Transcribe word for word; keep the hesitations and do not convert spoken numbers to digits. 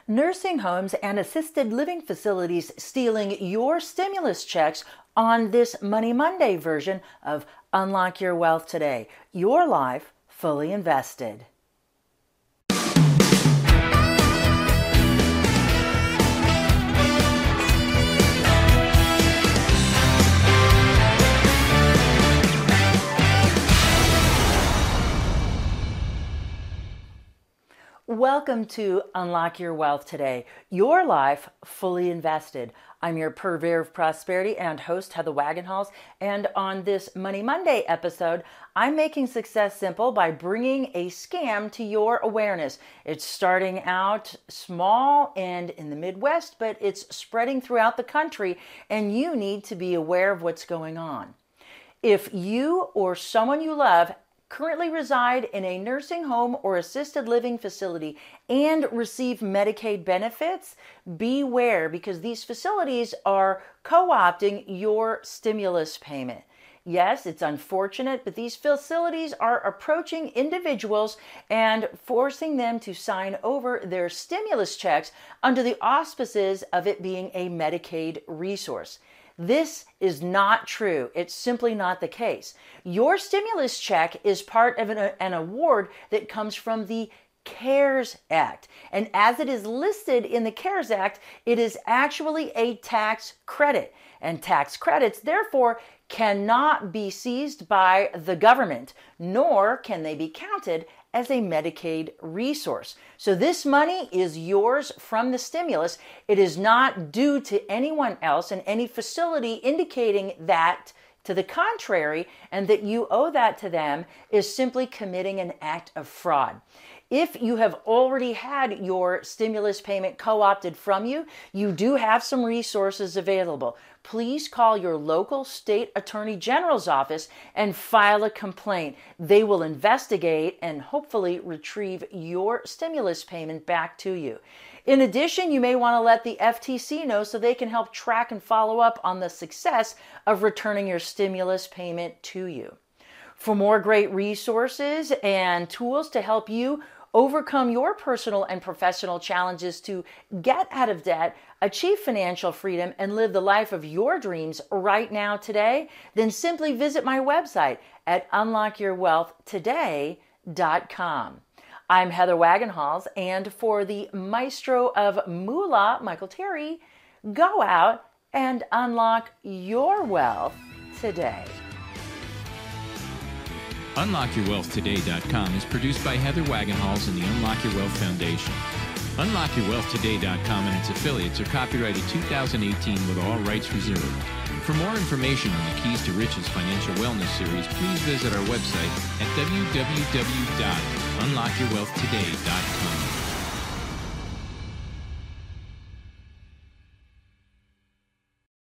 nursing homes and assisted living facilities stealing your stimulus checks on this Money Monday version of Unlock Your Wealth Today. Your life fully invested. Welcome to Unlock Your Wealth Today, your life fully invested. I'm your purveyor of prosperity and host, Heather Wagenhals, and on this Money Monday episode, I'm making success simple by bringing a scam to your awareness. It's starting out small and in the Midwest, but it's spreading throughout the country, and you need to be aware of what's going on. If you or someone you love currently reside in a nursing home or assisted living facility and receive Medicaid benefits, beware, because these facilities are co-opting your stimulus payment. Yes, it's unfortunate, but these facilities are approaching individuals and forcing them to sign over their stimulus checks under the auspices of it being a Medicaid resource. This is not true. It's simply not the case. Your stimulus check is part of an, an award that comes from the CARES Act. And as it is listed in the CARES Act, it is actually a tax credit. And tax credits, therefore, cannot be seized by the government, nor can they be counted as a Medicaid resource. So this money is yours from the stimulus. It is not due to anyone else in any facility, indicating that to the contrary, and that you owe that to them is simply committing an act of fraud. If you have already had your stimulus payment co-opted from you, you do have some resources available. Please call your local state attorney general's office and file a complaint. They will investigate and hopefully retrieve your stimulus payment back to you. In addition, you may want to let the F T C know so they can help track and follow up on the success of returning your stimulus payment to you. For more great resources and tools to help you overcome your personal and professional challenges to get out of debt, achieve financial freedom, and live the life of your dreams right now today, then simply visit my website at unlock your wealth today dot com. I'm Heather Wagenhals, and for the maestro of moolah, Michael Terry, go out and unlock your wealth today. unlock your wealth today dot com is produced by Heather Wagenhals and the Unlock Your Wealth Foundation. unlock your wealth today dot com and its affiliates are copyrighted two thousand eighteen with all rights reserved. For more information on the Keys to Riches Financial Wellness Series, please visit our website at w w w dot unlock your wealth today dot com.